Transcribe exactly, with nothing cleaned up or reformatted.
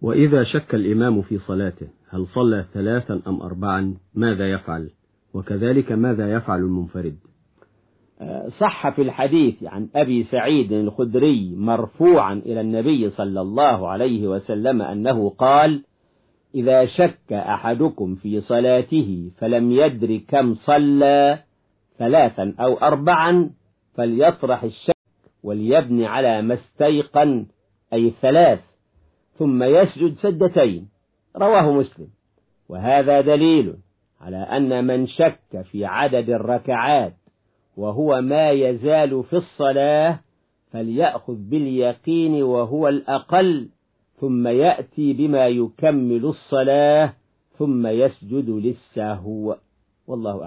وإذا شك الإمام في صلاته هل صلى ثلاثا أم أربعا ماذا يفعل؟ وكذلك ماذا يفعل المنفرد؟ صح في الحديث عن أبي سعيد الخدري مرفوعا إلى النبي صلى الله عليه وسلم أنه قال: إذا شك أحدكم في صلاته فلم يدر كم صلى ثلاثا أو أربعا فليطرح الشك وليبني على ما استيقن، أي ثلاث، ثم يسجد سجدتين. رواه مسلم. وهذا دليل على أن من شك في عدد الركعات وهو ما يزال في الصلاة فليأخذ باليقين وهو الأقل، ثم يأتي بما يكمل الصلاة ثم يسجد للسهو. والله أعلم.